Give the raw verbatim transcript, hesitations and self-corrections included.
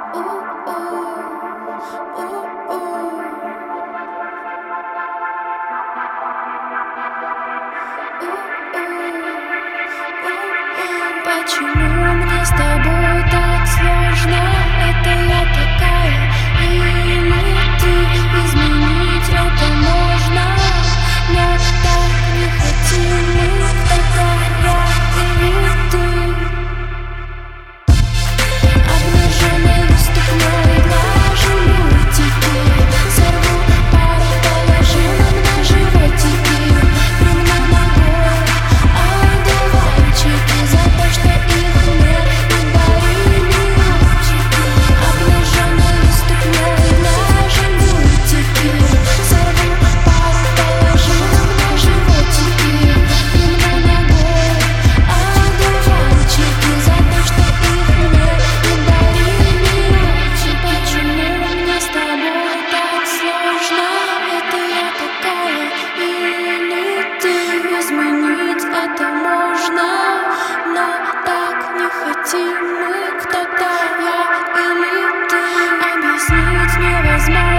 Почему мне с тобой так сложно? Это я такая или ты? Изменить это можно, но так не хотим мы. Это я или ты? Обнаженной ступней глажу мультики, сорву пару, положу нам на животики. Прыгну ногой, одуванчики, за то, что их мне не дарили мальчики. Обнаженной ступней глажу мультики, сорву пару, положу нам на животики. Прыгну ногой, одуванчики, за то, что их мне не дарили мальчики. Почему мне с тобой так сложно? Это я такая или ты? Изменить это можно, но так не хотим мы. Кто-то я или ты? Объяснить невозможно.